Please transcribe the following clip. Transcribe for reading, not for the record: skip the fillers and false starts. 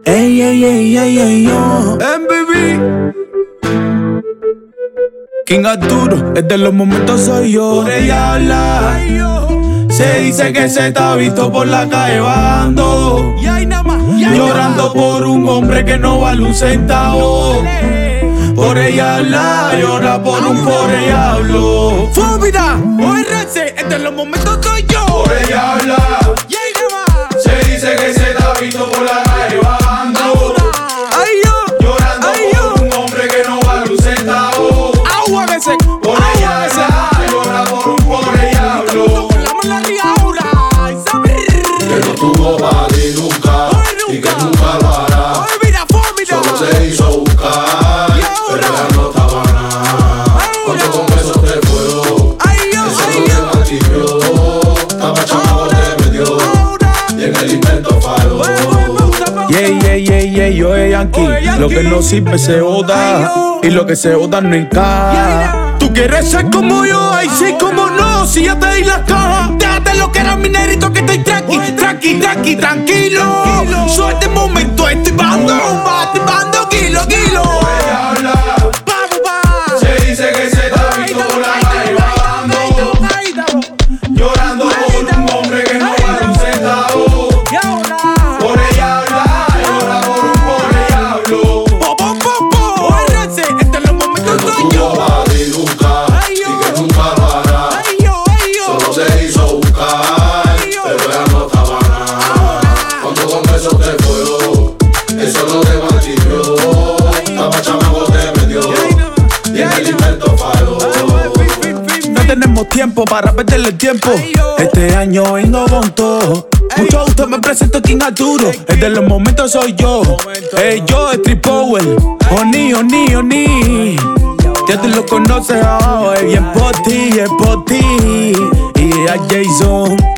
Ey, ey, ey, ey, ey, yo. MVB. King Arturo, es de los momentos soy yo. Por ella habla. Se dice que se te ha visto por la calle bajando, llorando por un hombre que no vale un centavo. Por ella habla, llora por un pobre diablo. Fúbida, ORC, es de los momentos soy yo. Por ella habla. Se dice que se te ha visto por la calle bajando, llorando por un hombre que no vale un centavo. Por ella habla, llora por un pobre diablo. Que no tuvo padre nunca y que nunca lo hará. Solo se hizo buscar, pero ya no estaba nada. Cuando con besos te fueron, eso no te maltripió. Estaba chamaco te metió y en el invento falló. Yeah, yeah, yeah, yeah, yo es Yankee. Lo que no sirve se bota y lo que se bota no encaja. Tú quieres ser como yo, ay sí, como no. Si ya te di la caja, déjate lo que era mi negrito que estoy tranquilo. Suerte momento, estoy bando kilo. Ella habla, se dice que se te ha visto por la calle bajando, llorando por un hombre que no vale un centavo. Por ella habla, llora por un pobre diablo. Este es los momentos Que no soy tuvo yo. padre nunca y que nunca lo hará. Solo se hizo buscar, pero ya no estaba nada. Cuando con besos te fueron, eso no te maltripió. Estaba chamaco te metió y en el invento falló. No tenemos tiempo para perderle el tiempo. Este año vengo con todo. Mucho gusto, me presento King Arturo. El de los momentos soy yo. Yo, Street Power. Oni. Ya tú lo conoces, es bien por ti. Y a Jason.